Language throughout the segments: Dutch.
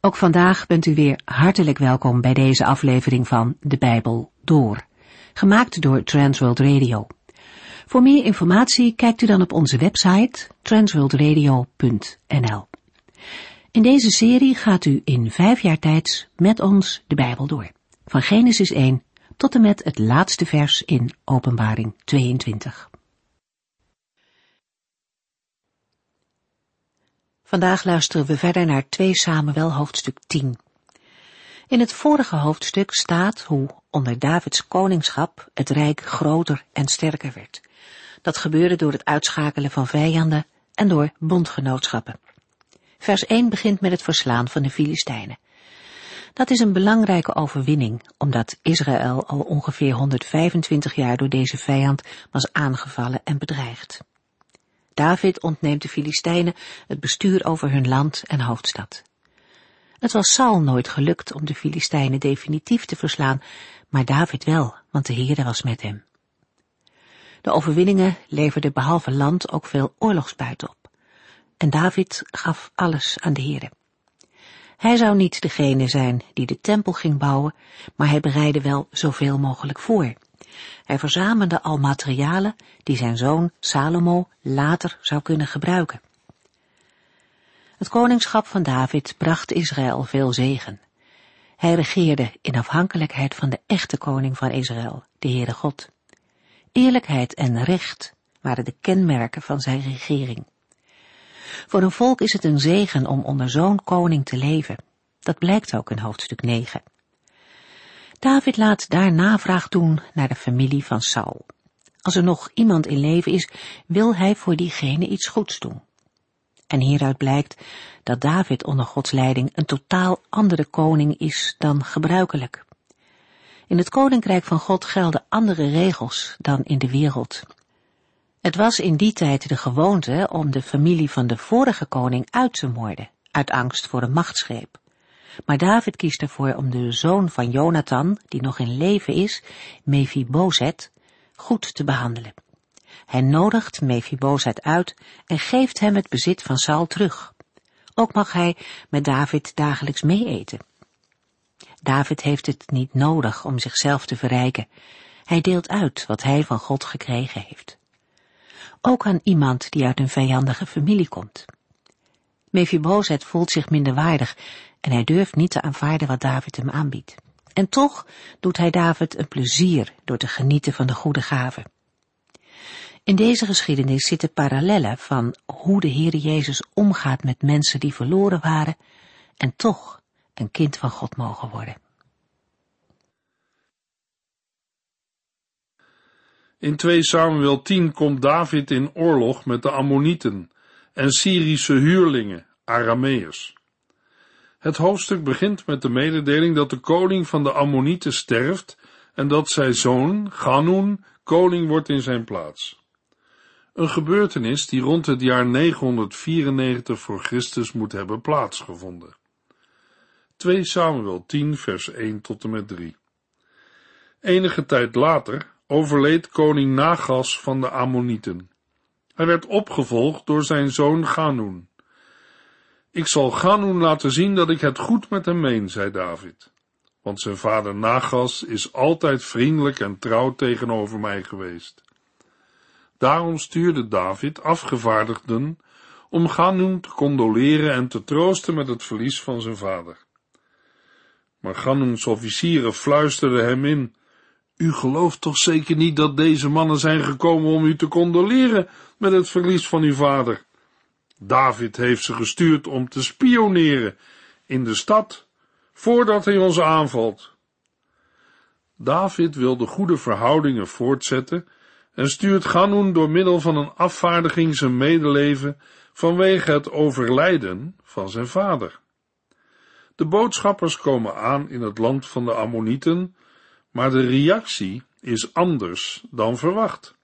Ook vandaag bent u weer hartelijk welkom bij deze aflevering van De Bijbel Door, gemaakt door Transworld Radio. Voor meer informatie kijkt u dan op onze website transworldradio.nl. In deze serie gaat u in 5 jaar tijd met ons de Bijbel door, van Genesis 1 tot en met het laatste vers in Openbaring 22. Vandaag luisteren we verder naar 2 Samuel hoofdstuk 10. In het vorige hoofdstuk staat hoe onder Davids koningschap het rijk groter en sterker werd. Dat gebeurde door het uitschakelen van vijanden en door bondgenootschappen. Vers 1 begint met het verslaan van de Filistijnen. Dat is een belangrijke overwinning, omdat Israël al ongeveer 125 jaar door deze vijand was aangevallen en bedreigd. David ontneemt de Filistijnen het bestuur over hun land en hoofdstad. Het was Saul nooit gelukt om de Filistijnen definitief te verslaan, maar David wel, want de Heere was met hem. De overwinningen leverden behalve land ook veel oorlogsbuit op. En David gaf alles aan de Heere. Hij zou niet degene zijn die de tempel ging bouwen, maar hij bereidde wel zoveel mogelijk voor. Hij verzamelde al materialen die zijn zoon Salomo later zou kunnen gebruiken. Het koningschap van David bracht Israël veel zegen. Hij regeerde in afhankelijkheid van de echte koning van Israël, de Heere God. Eerlijkheid en recht waren de kenmerken van zijn regering. Voor een volk is het een zegen om onder zo'n koning te leven. Dat blijkt ook in hoofdstuk 9. David laat daar navraag doen naar de familie van Saul. Als er nog iemand in leven is, wil hij voor diegene iets goeds doen. En hieruit blijkt dat David onder Gods leiding een totaal andere koning is dan gebruikelijk. In het koninkrijk van God gelden andere regels dan in de wereld. Het was in die tijd de gewoonte om de familie van de vorige koning uit te moorden, uit angst voor een machtsgreep. Maar David kiest ervoor om de zoon van Jonathan, die nog in leven is, Mephibozet, goed te behandelen. Hij nodigt Mephibozet uit en geeft hem het bezit van Saul terug. Ook mag hij met David dagelijks meeeten. David heeft het niet nodig om zichzelf te verrijken. Hij deelt uit wat hij van God gekregen heeft. Ook aan iemand die uit een vijandige familie komt. Mephibozet voelt zich minderwaardig en hij durft niet te aanvaarden wat David hem aanbiedt. En toch doet hij David een plezier door te genieten van de goede gaven. In deze geschiedenis zitten parallellen van hoe de Heere Jezus omgaat met mensen die verloren waren en toch een kind van God mogen worden. In 2 Samuel 10 komt David in oorlog met de Ammonieten en Syrische huurlingen, Arameërs. Het hoofdstuk begint met de mededeling dat de koning van de Ammonieten sterft en dat zijn zoon, Hanun, koning wordt in zijn plaats. Een gebeurtenis die rond het jaar 994 voor Christus moet hebben plaatsgevonden. 2 Samuel 10 vers 1 tot en met 3. Enige tijd later overleed koning Nagas van de Ammonieten. Hij werd opgevolgd door zijn zoon Hanun. Ik zal Hanun laten zien dat ik het goed met hem meen, zei David. Want zijn vader Nagas is altijd vriendelijk en trouw tegenover mij geweest. Daarom stuurde David afgevaardigden om Hanun te condoleren en te troosten met het verlies van zijn vader. Maar Hanuns officieren fluisterden hem in: u gelooft toch zeker niet dat deze mannen zijn gekomen om u te condoleren met het verlies van uw vader? David heeft ze gestuurd om te spioneren in de stad, voordat hij ons aanvalt. David wil de goede verhoudingen voortzetten en stuurt Hanun door middel van een afvaardiging zijn medeleven vanwege het overlijden van zijn vader. De boodschappers komen aan in het land van de Ammonieten, maar de reactie is anders dan verwacht.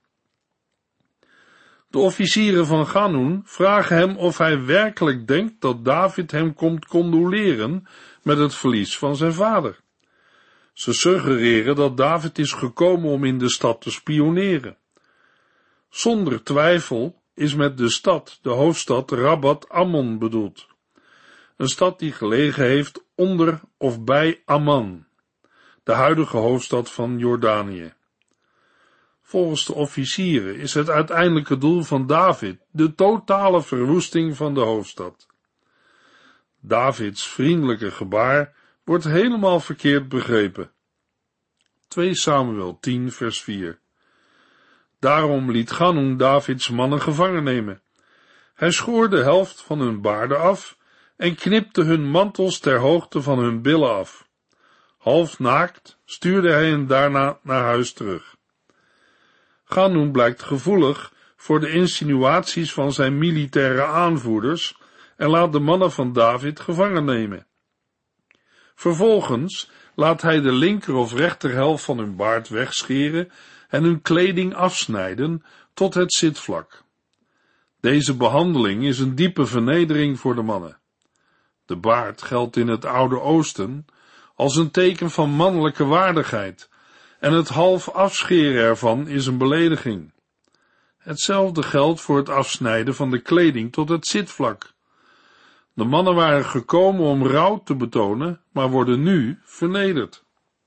De officieren van Hanun vragen hem of hij werkelijk denkt dat David hem komt condoleren met het verlies van zijn vader. Ze suggereren dat David is gekomen om in de stad te spioneren. Zonder twijfel is met de stad de hoofdstad Rabat Ammon bedoeld. een stad die gelegen heeft onder of bij Amman, de huidige hoofdstad van Jordanië. Volgens de officieren is het uiteindelijke doel van David de totale verwoesting van de hoofdstad. Davids vriendelijke gebaar wordt helemaal verkeerd begrepen. 2 Samuel 10 vers 4. Daarom liet Hanun Davids mannen gevangen nemen. Hij schoor de helft van hun baarden af en knipte hun mantels ter hoogte van hun billen af. Half naakt stuurde hij hen daarna naar huis terug. Hanun blijkt gevoelig voor de insinuaties van zijn militaire aanvoerders en laat de mannen van David gevangen nemen. Vervolgens laat hij de linker of rechterhelft van hun baard wegscheren en hun kleding afsnijden tot het zitvlak. Deze behandeling is een diepe vernedering voor de mannen. De baard geldt in het Oude Oosten als een teken van mannelijke waardigheid en het half afscheren ervan is een belediging. Hetzelfde geldt voor het afsnijden van de kleding tot het zitvlak. De mannen waren gekomen om rouw te betonen, maar worden nu vernederd.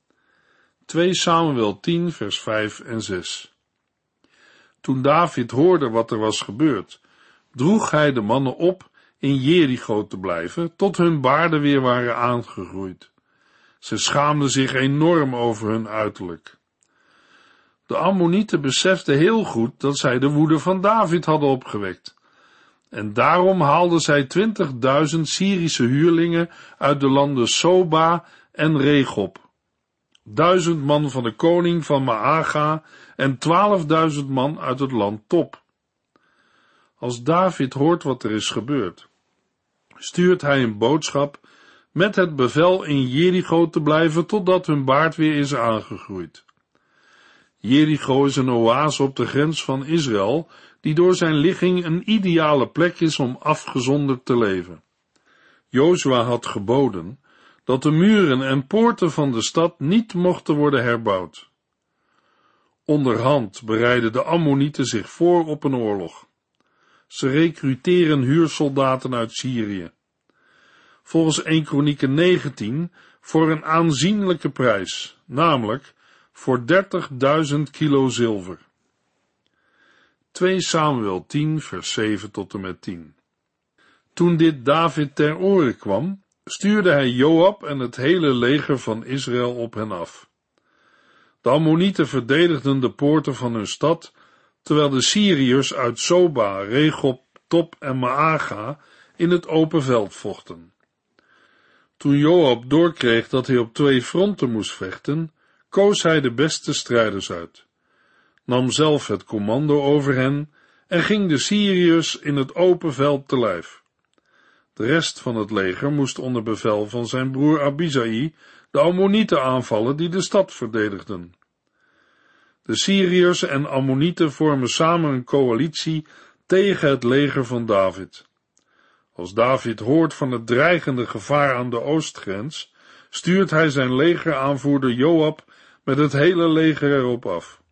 2 Samuel 10 vers 5 en 6. Toen David hoorde wat er was gebeurd, droeg hij de mannen op in Jericho te blijven, tot hun baarden weer waren aangegroeid. Ze schaamden zich enorm over hun uiterlijk. De Ammonieten beseften heel goed dat zij de woede van David hadden opgewekt. En daarom haalden zij 20.000 Syrische huurlingen uit de landen Soba en Regob. 1000 man van de koning van Maaga en 12.000 man uit het land Top. Als David hoort wat er is gebeurd, stuurt hij een boodschap met het bevel in Jericho te blijven totdat hun baard weer is aangegroeid. Jericho is een oase op de grens van Israël, die door zijn ligging een ideale plek is om afgezonderd te leven. Jozua had geboden dat de muren en poorten van de stad niet mochten worden herbouwd. Onderhand bereiden de Ammonieten zich voor op een oorlog. Ze recruteren huursoldaten uit Syrië. Volgens 1 Kronieken 19 voor een aanzienlijke prijs, namelijk voor 30.000 kilo zilver. 2 Samuel 10 vers 7 tot en met 10. Toen dit David ter oren kwam, stuurde hij Joab en het hele leger van Israël op hen af. De Ammonieten verdedigden de poorten van hun stad, terwijl de Syriërs uit Soba, Regob, Top en Maaga in het open veld vochten. Toen Joab doorkreeg dat hij op 2 fronten moest vechten, koos hij de beste strijders uit, nam zelf het commando over hen en ging de Syriërs in het open veld te lijf. De rest van het leger moest onder bevel van zijn broer Abisai de Ammonieten aanvallen die de stad verdedigden. De Syriërs en Ammonieten vormen samen een coalitie tegen het leger van David. Als David hoort van het dreigende gevaar aan de oostgrens, stuurt hij zijn legeraanvoerder Joab met het hele leger erop af.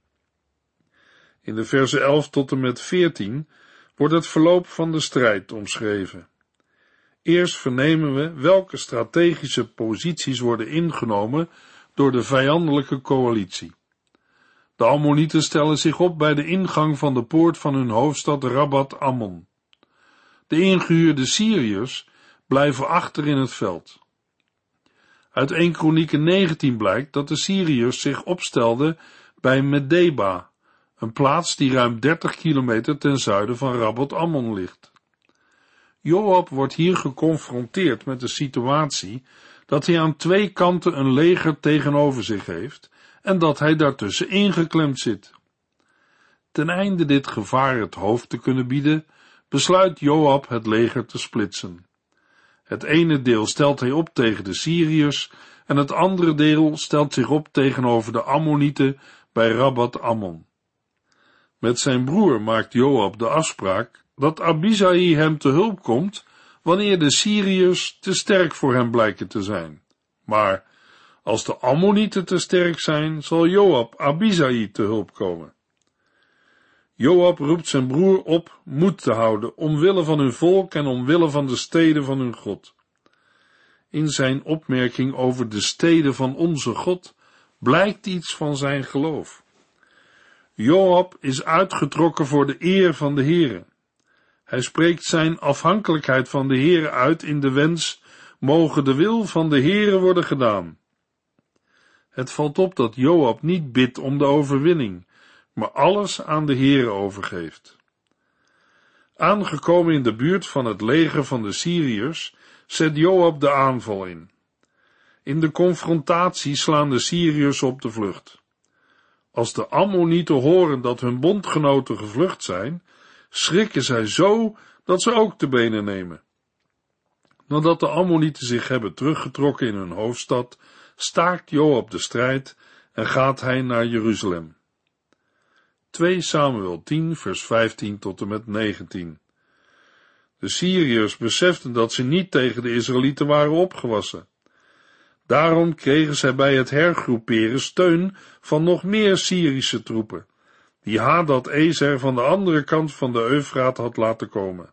In de versen 11 tot en met 14 wordt het verloop van de strijd omschreven. Eerst vernemen we welke strategische posities worden ingenomen door de vijandelijke coalitie. De Ammonieten stellen zich op bij de ingang van de poort van hun hoofdstad Rabbat Ammon. De ingehuurde Syriërs blijven achter in het veld. Uit 1 Kronieken 19 blijkt dat de Syriërs zich opstelden bij Medeba, een plaats die ruim 30 kilometer ten zuiden van Rabbat Ammon ligt. Joab wordt hier geconfronteerd met de situatie dat hij aan 2 kanten een leger tegenover zich heeft en dat hij daartussen ingeklemd zit. Ten einde dit gevaar het hoofd te kunnen bieden, besluit Joab het leger te splitsen. Het ene deel stelt hij op tegen de Syriërs en het andere deel stelt zich op tegenover de Ammonieten bij Rabbat Ammon. Met zijn broer maakt Joab de afspraak dat Abisai hem te hulp komt wanneer de Syriërs te sterk voor hem blijken te zijn. Maar als de Ammonieten te sterk zijn, zal Joab Abisai te hulp komen. Joab roept zijn broer op moed te houden, omwille van hun volk en omwille van de steden van hun God. In zijn opmerking over de steden van onze God blijkt iets van zijn geloof. Joab is uitgetrokken voor de eer van de Heere. Hij spreekt zijn afhankelijkheid van de Heere uit in de wens: moge de wil van de Heere worden gedaan. Het valt op dat Joab niet bidt om de overwinning, maar alles aan de Heere overgeeft. Aangekomen in de buurt van het leger van de Syriërs, zet Joab de aanval in. In de confrontatie slaan de Syriërs op de vlucht. Als de Ammonieten horen dat hun bondgenoten gevlucht zijn, schrikken zij zo dat ze ook de benen nemen. Nadat de Ammonieten zich hebben teruggetrokken in hun hoofdstad, staakt Joab de strijd en gaat hij naar Jeruzalem. 2 Samuel 10 vers 15 tot en met 19. De Syriërs beseften dat ze niet tegen de Israëlieten waren opgewassen. Daarom kregen zij bij het hergroeperen steun van nog meer Syrische troepen, die Hadad-Ezer van de andere kant van de Eufraat had laten komen.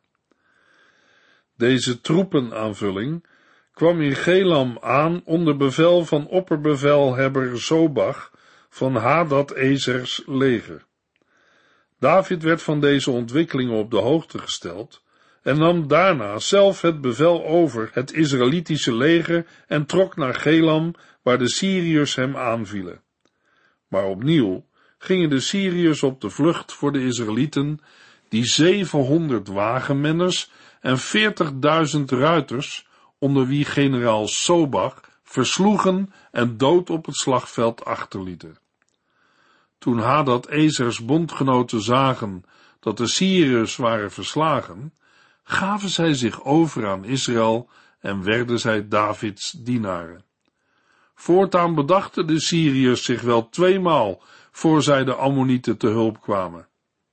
Deze troepenaanvulling kwam in Gelam aan onder bevel van opperbevelhebber Zobach van Hadad-Ezers leger. David werd van deze ontwikkelingen op de hoogte gesteld en nam daarna zelf het bevel over het Israëlitische leger en trok naar Gelam, waar de Syriërs hem aanvielen. Maar opnieuw gingen de Syriërs op de vlucht voor de Israëlieten, die 700 wagenmenners en 40.000 ruiters, onder wie generaal Sobach, versloegen en dood op het slagveld achterlieten. Toen Hadad-Ezers bondgenoten zagen dat de Syriërs waren verslagen, gaven zij zich over aan Israël en werden zij Davids dienaren. Voortaan bedachten de Syriërs zich wel 2 maal voor zij de Ammonieten te hulp kwamen.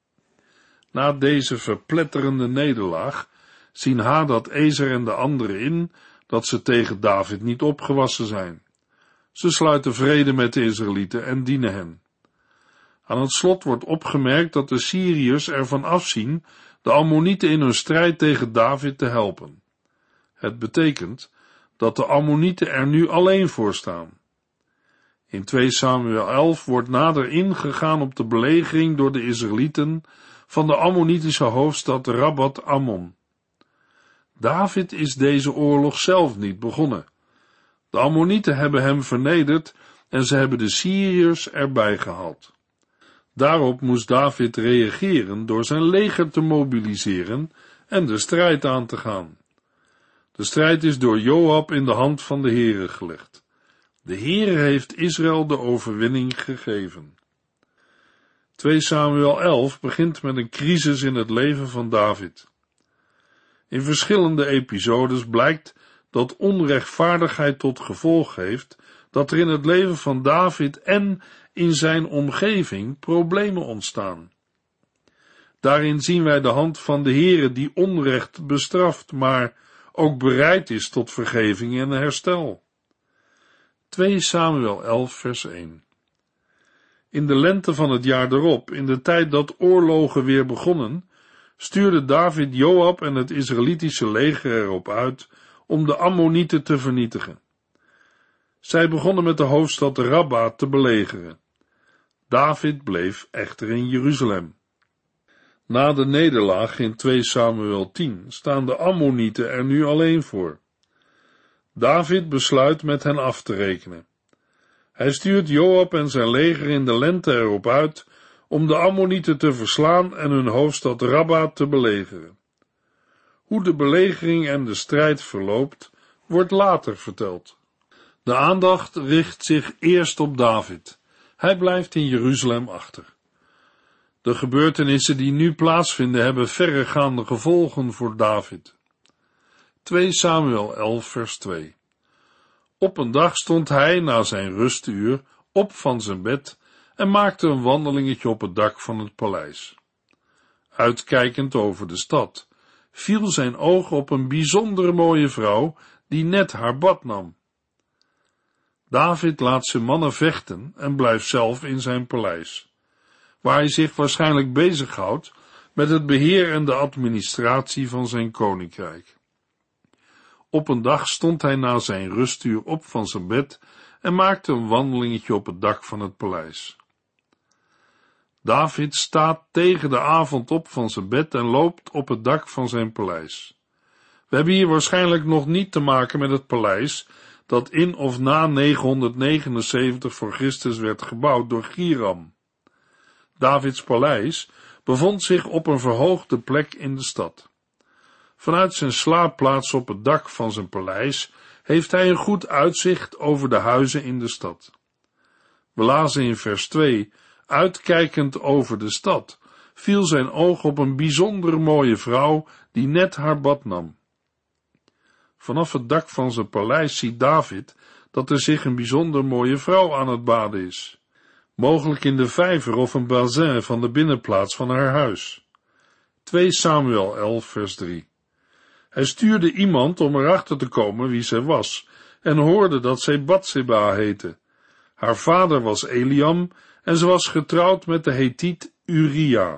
Na deze verpletterende nederlaag zien Hadad-Ezer en de anderen in dat ze tegen David niet opgewassen zijn. Ze sluiten vrede met de Israëlieten en dienen hen. Aan het slot wordt opgemerkt dat de Syriërs ervan afzien de Ammonieten in hun strijd tegen David te helpen. Het betekent dat de Ammonieten er nu alleen voor staan. In 2 Samuel 11 wordt nader ingegaan op de belegering door de Israëlieten van de Ammonitische hoofdstad Rabbat Ammon. David is deze oorlog zelf niet begonnen. De Ammonieten hebben hem vernederd en ze hebben de Syriërs erbij gehaald. Daarop moest David reageren door zijn leger te mobiliseren en de strijd aan te gaan. De strijd is door Joab in de hand van de Heere gelegd. De Heere heeft Israël de overwinning gegeven. 2 Samuel 11 begint met een crisis in het leven van David. In verschillende episodes blijkt dat onrechtvaardigheid tot gevolg heeft dat er in het leven van David en in zijn omgeving problemen ontstaan. Daarin zien wij de hand van de Heere die onrecht bestraft, maar ook bereid is tot vergeving en herstel. 2 Samuel 11 vers 1. In de lente van het jaar erop, in de tijd dat oorlogen weer begonnen, stuurde David Joab en het Israëlitische leger erop uit om de Ammonieten te vernietigen. Zij begonnen met de hoofdstad Rabba te belegeren. David bleef echter in Jeruzalem. Na de nederlaag in 2 Samuel 10 staan de Ammonieten er nu alleen voor. David besluit met hen af te rekenen. Hij stuurt Joab en zijn leger in de lente erop uit om de Ammonieten te verslaan en hun hoofdstad Rabba te belegeren. Hoe de belegering en de strijd verloopt, wordt later verteld. De aandacht richt zich eerst op David. Hij blijft in Jeruzalem achter. De gebeurtenissen die nu plaatsvinden hebben verregaande gevolgen voor David. 2 Samuel 11 vers 2. Op een dag stond hij na zijn rustuur op van zijn bed en maakte een wandelingetje op het dak van het paleis. Uitkijkend over de stad viel zijn oog op een bijzondere mooie vrouw die net haar bad nam. David laat zijn mannen vechten en blijft zelf in zijn paleis, waar hij zich waarschijnlijk bezighoudt met het beheer en de administratie van zijn koninkrijk. Op een dag stond hij na zijn rustuur op van zijn bed en maakte een wandelingetje op het dak van het paleis. David staat tegen de avond op van zijn bed en loopt op het dak van zijn paleis. We hebben hier waarschijnlijk nog niet te maken met het paleis dat in of na 979 voor Christus werd gebouwd door Hiram. Davids paleis bevond zich op een verhoogde plek in de stad. Vanuit zijn slaapplaats op het dak van zijn paleis heeft hij een goed uitzicht over de huizen in de stad. We lazen in vers 2, uitkijkend over de stad, viel zijn oog op een bijzonder mooie vrouw die net haar bad nam. Vanaf het dak van zijn paleis ziet David dat er zich een bijzonder mooie vrouw aan het baden is. Mogelijk in de vijver of een bassin van de binnenplaats van haar huis. 2 Samuel 11 vers 3. Hij stuurde iemand om erachter te komen wie zij was en hoorde dat zij Batseba heette. Haar vader was Eliam en ze was getrouwd met de Hethiet Uria.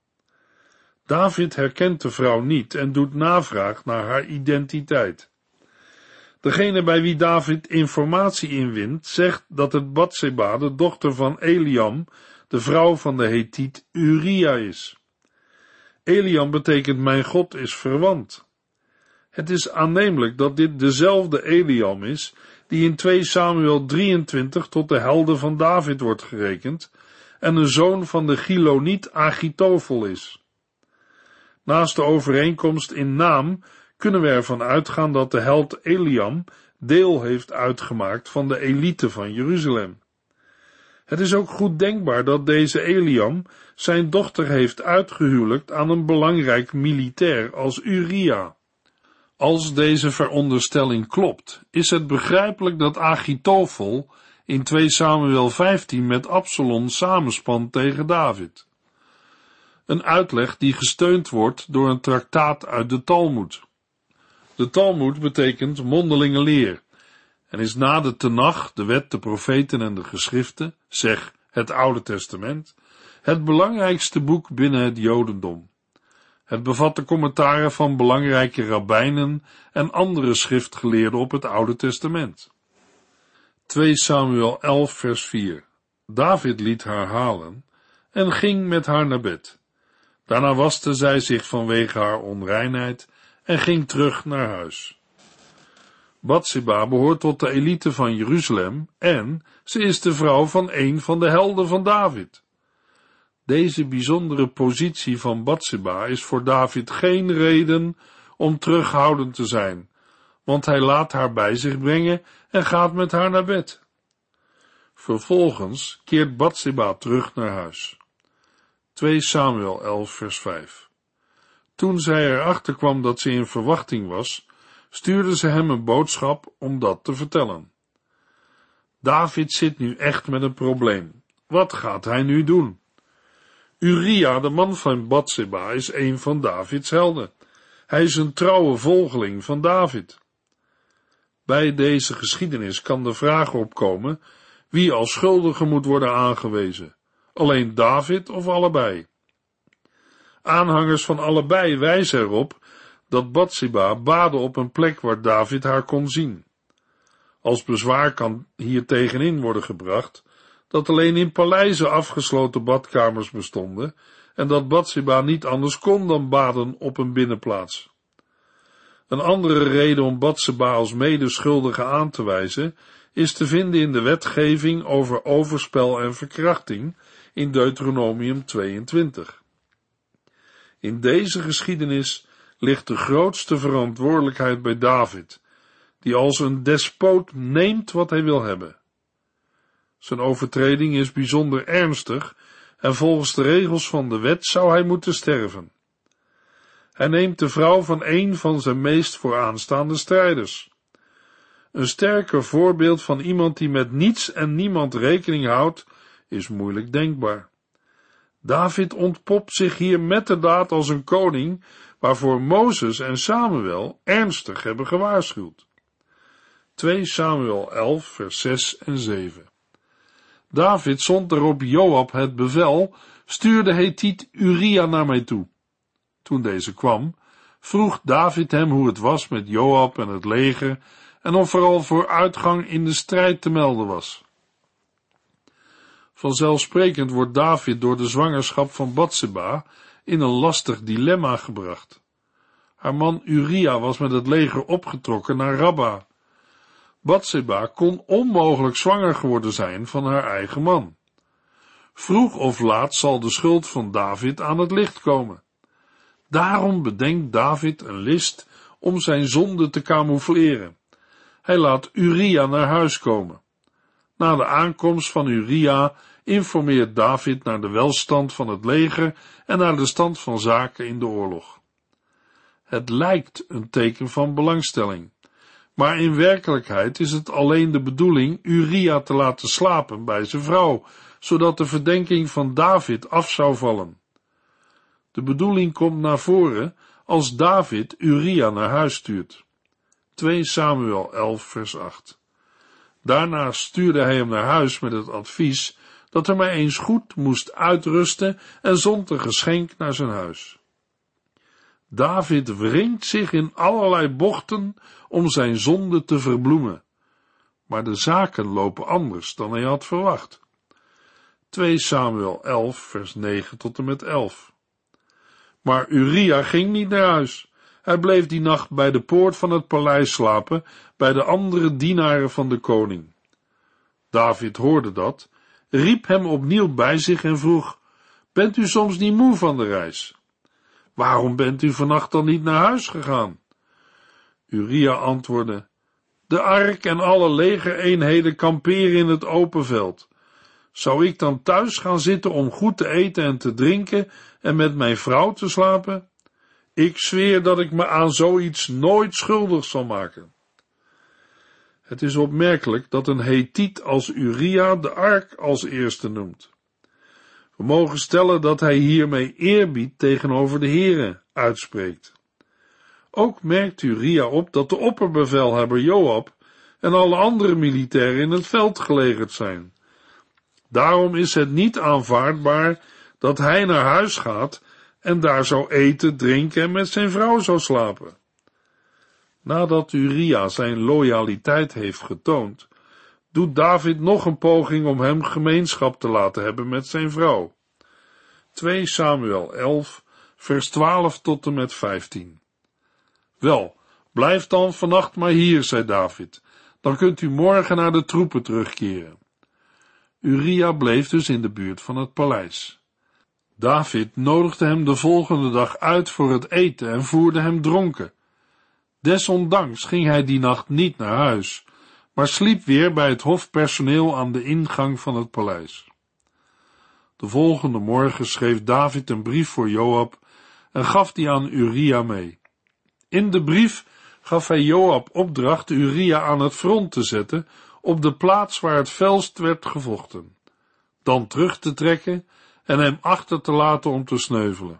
David herkent de vrouw niet en doet navraag naar haar identiteit. Degene bij wie David informatie inwint, zegt dat het Batseba de dochter van Eliam, de vrouw van de Hethiet Uria is. Eliam betekent mijn God is verwant. Het is aannemelijk dat dit dezelfde Eliam is, die in 2 Samuel 23 tot de helden van David wordt gerekend, en een zoon van de Giloniet Achitofel is. Naast de overeenkomst in naam kunnen we ervan uitgaan dat de held Eliam deel heeft uitgemaakt van de elite van Jeruzalem. Het is ook goed denkbaar dat deze Eliam zijn dochter heeft uitgehuwelijkt aan een belangrijk militair als Uria. Als deze veronderstelling klopt, is het begrijpelijk dat Achitofel in 2 Samuel 15 met Absalom samenspant tegen David. Een uitleg die gesteund wordt door een traktaat uit de Talmoed. De Talmoed betekent mondelinge leer en is na de Tenach, de wet, de profeten en de geschriften, zeg het Oude Testament, het belangrijkste boek binnen het Jodendom. Het bevat de commentaren van belangrijke rabbijnen en andere schriftgeleerden op het Oude Testament. 2 Samuel 11 vers 4. David liet haar halen en ging met haar naar bed. Daarna waste zij zich vanwege haar onreinheid en ging terug naar huis. Batseba behoort tot de elite van Jeruzalem en ze is de vrouw van een van de helden van David. Deze bijzondere positie van Batseba is voor David geen reden om terughoudend te zijn, want hij laat haar bij zich brengen en gaat met haar naar bed. Vervolgens keert Batseba terug naar huis. 2 Samuel 11 vers 5. Toen zij erachter kwam dat ze in verwachting was, stuurde ze hem een boodschap om dat te vertellen. David zit nu echt met een probleem. Wat gaat hij nu doen? Uria, de man van Batseba, is een van Davids helden. Hij is een trouwe volgeling van David. Bij deze geschiedenis kan de vraag opkomen wie als schuldige moet worden aangewezen. Alleen David of allebei? Aanhangers van allebei wijzen erop dat Batseba baadde op een plek waar David haar kon zien. Als bezwaar kan hier tegenin worden gebracht dat alleen in paleizen afgesloten badkamers bestonden en dat Batseba niet anders kon dan baden op een binnenplaats. Een andere reden om Batseba als medeschuldige aan te wijzen is te vinden in de wetgeving over overspel en verkrachting in Deuteronomium 22. In deze geschiedenis ligt de grootste verantwoordelijkheid bij David, die als een despoot neemt wat hij wil hebben. Zijn overtreding is bijzonder ernstig en volgens de regels van de wet zou hij moeten sterven. Hij neemt de vrouw van een van zijn meest vooraanstaande strijders. Een sterker voorbeeld van iemand die met niets en niemand rekening houdt, is moeilijk denkbaar. David ontpopt zich hier metterdaad als een koning, waarvoor Mozes en Samuel ernstig hebben gewaarschuwd. 2 Samuel 11 vers 6 en 7. David zond daarop Joab het bevel, stuur de Hethiet Uria naar mij toe. Toen deze kwam, vroeg David hem hoe het was met Joab en het leger en of er al vooruitgang in de strijd te melden was. Vanzelfsprekend wordt David door de zwangerschap van Batseba in een lastig dilemma gebracht. Haar man Uria was met het leger opgetrokken naar Rabba. Batseba kon onmogelijk zwanger geworden zijn van haar eigen man. Vroeg of laat zal de schuld van David aan het licht komen. Daarom bedenkt David een list om zijn zonde te camoufleren. Hij laat Uria naar huis komen. Na de aankomst van Uria informeert David naar de welstand van het leger en naar de stand van zaken in de oorlog. Het lijkt een teken van belangstelling, maar in werkelijkheid is het alleen de bedoeling Uria te laten slapen bij zijn vrouw, zodat de verdenking van David af zou vallen. De bedoeling komt naar voren als David Uria naar huis stuurt. 2 Samuel 11 vers 8. Daarna stuurde hij hem naar huis met het advies dat hij maar eens goed moest uitrusten en zond een geschenk naar zijn huis. David wringt zich in allerlei bochten om zijn zonde te verbloemen, maar de zaken lopen anders dan hij had verwacht. 2 Samuel 11 vers 9 tot en met 11. Maar Uria ging niet naar huis. Hij bleef die nacht bij de poort van het paleis slapen, bij de andere dienaren van de koning. David hoorde dat, riep hem opnieuw bij zich en vroeg: Bent u soms niet moe van de reis? Waarom bent u vannacht dan niet naar huis gegaan? Uria antwoordde: De ark en alle legereenheden kamperen in het open veld. Zou ik dan thuis gaan zitten om goed te eten en te drinken en met mijn vrouw te slapen? Ik zweer dat ik me aan zoiets nooit schuldig zal maken. Het is opmerkelijk dat een Hethiet als Uria de ark als eerste noemt. We mogen stellen dat hij hiermee eerbied tegenover de Here uitspreekt. Ook merkt Uria op dat de opperbevelhebber Joab en alle andere militairen in het veld gelegerd zijn. Daarom is het niet aanvaardbaar dat hij naar huis gaat en daar zou eten, drinken en met zijn vrouw zou slapen. Nadat Uria zijn loyaliteit heeft getoond, doet David nog een poging om hem gemeenschap te laten hebben met zijn vrouw. 2 Samuel 11, vers 12 tot en met 15. Wel, blijf dan vannacht maar hier, zei David, dan kunt u morgen naar de troepen terugkeren. Uria bleef dus in de buurt van het paleis. David nodigde hem de volgende dag uit voor het eten en voerde hem dronken. Desondanks ging hij die nacht niet naar huis, maar sliep weer bij het hofpersoneel aan de ingang van het paleis. De volgende morgen schreef David een brief voor Joab en gaf die aan Uria mee. In de brief gaf hij Joab opdracht Uria aan het front te zetten op de plaats waar het felst werd gevochten, dan terug te trekken en hem achter te laten om te sneuvelen.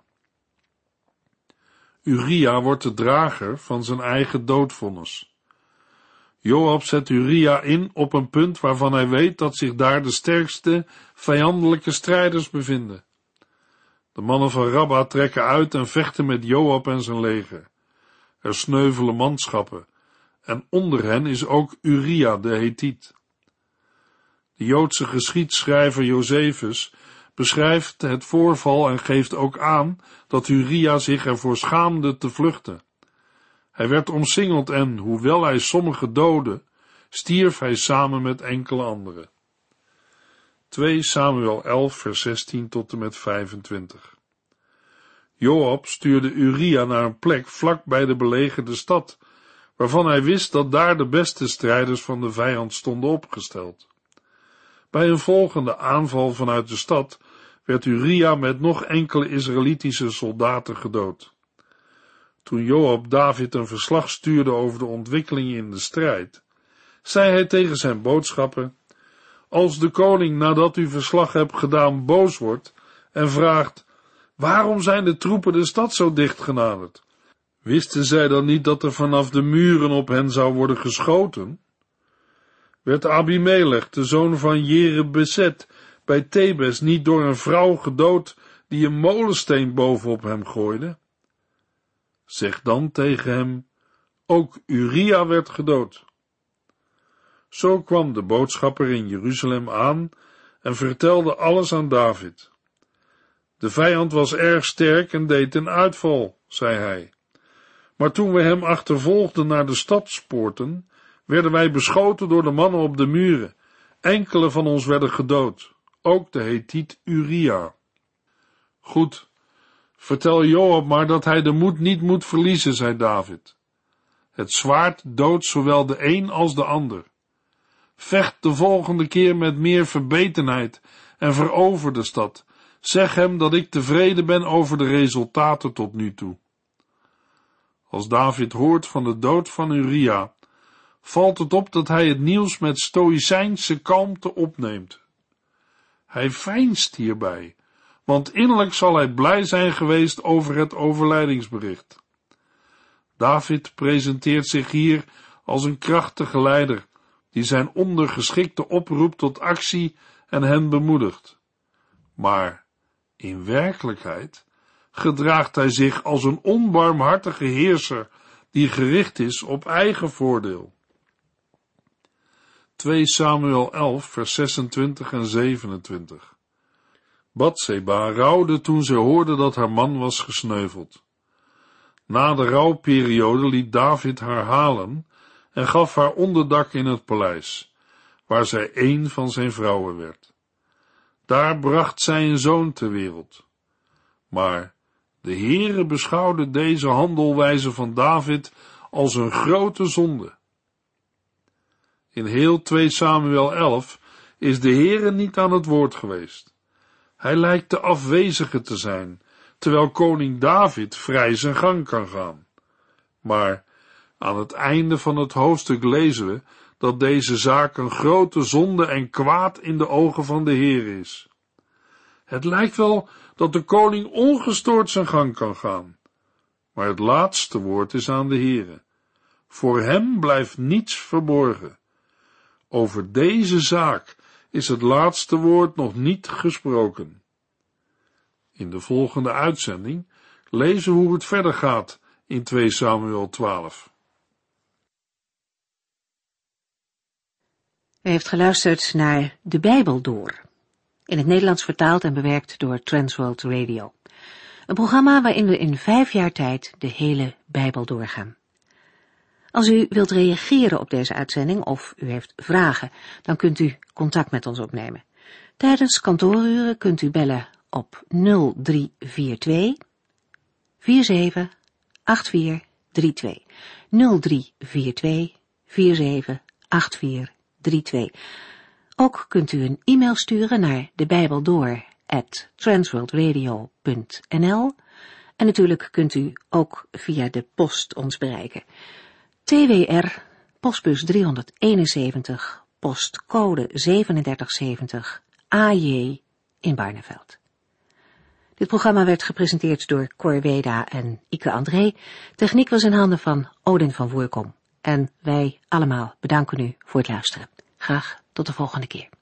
Uria wordt de drager van zijn eigen doodvonnis. Joab zet Uria in op een punt waarvan hij weet dat zich daar de sterkste vijandelijke strijders bevinden. De mannen van Rabba trekken uit en vechten met Joab en zijn leger. Er sneuvelen manschappen, en onder hen is ook Uria de Hethiet. De Joodse geschiedschrijver Josephus beschrijft het voorval en geeft ook aan dat Uria zich ervoor schaamde te vluchten. Hij werd omsingeld en, hoewel hij sommigen doodde, stierf hij samen met enkele anderen. 2 Samuel 11 vers 16 tot en met 25. Joab stuurde Uria naar een plek vlak bij de belegerde stad, waarvan hij wist dat daar de beste strijders van de vijand stonden opgesteld. Bij een volgende aanval vanuit de stad werd Uria met nog enkele Israëlitische soldaten gedood. Toen Joab David een verslag stuurde over de ontwikkelingen in de strijd, zei hij tegen zijn boodschappen: Als de koning nadat u verslag hebt gedaan boos wordt en vraagt: Waarom zijn de troepen de stad zo dicht genaderd? Wisten zij dan niet dat er vanaf de muren op hen zou worden geschoten? Werd Abimelech, de zoon van Jerebeset, bij Thebes niet door een vrouw gedood die een molensteen bovenop hem gooide? zeg dan tegen hem, ook Uria werd gedood. Zo kwam de boodschapper in Jeruzalem aan en vertelde alles aan David. De vijand was erg sterk en deed een uitval, zei hij. Maar toen we hem achtervolgden naar de stadspoorten, werden wij beschoten door de mannen op de muren. Enkele van ons werden gedood, ook de Hethiet Uria. Goed, vertel Joab maar dat hij de moed niet moet verliezen, zei David. Het zwaard doodt zowel de een als de ander. Vecht de volgende keer met meer verbetenheid en verover de stad. Zeg hem dat ik tevreden ben over de resultaten tot nu toe. Als David hoort van de dood van Uria, valt het op dat hij het nieuws met stoïcijnse kalmte opneemt. Hij veinst hierbij, want innerlijk zal hij blij zijn geweest over het overlijdingsbericht. David presenteert zich hier als een krachtige leider, die zijn ondergeschikte oproept tot actie en hen bemoedigt. Maar in werkelijkheid gedraagt hij zich als een onbarmhartige heerser die gericht is op eigen voordeel. 2 Samuel 11 vers 26 en 27. Batseba rouwde toen ze hoorde dat haar man was gesneuveld. Na de rouwperiode liet David haar halen en gaf haar onderdak in het paleis, waar zij een van zijn vrouwen werd. Daar bracht zij een zoon ter wereld. Maar de Heere beschouwde deze handelwijze van David als een grote zonde. In heel 2 Samuel 11 is de Heere niet aan het woord geweest. Hij lijkt de afwezige te zijn, terwijl koning David vrij zijn gang kan gaan. Maar aan het einde van het hoofdstuk lezen we dat deze zaak een grote zonde en kwaad in de ogen van de Heer is. Het lijkt wel dat de koning ongestoord zijn gang kan gaan, maar het laatste woord is aan de Heere. Voor hem blijft niets verborgen. Over deze zaak is het laatste woord nog niet gesproken. In de volgende uitzending lezen we hoe het verder gaat in 2 Samuel 12. U heeft geluisterd naar De Bijbel Door, in het Nederlands vertaald en bewerkt door Transworld Radio. Een programma waarin we in 5 jaar tijd de hele Bijbel doorgaan. Als u wilt reageren op deze uitzending of u heeft vragen, dan kunt u contact met ons opnemen. Tijdens kantooruren kunt u bellen op 0342 478432. 0342 478432. Ook kunt u een e-mail sturen naar debijbeldoor@transworldradio.nl en natuurlijk kunt u ook via de post ons bereiken. TWR, postbus 371, postcode 3770, AJ in Barneveld. Dit programma werd gepresenteerd door Cor Weda en Ike André. Techniek was in handen van Odin van Voerkom. En wij allemaal bedanken u voor het luisteren. Graag tot de volgende keer.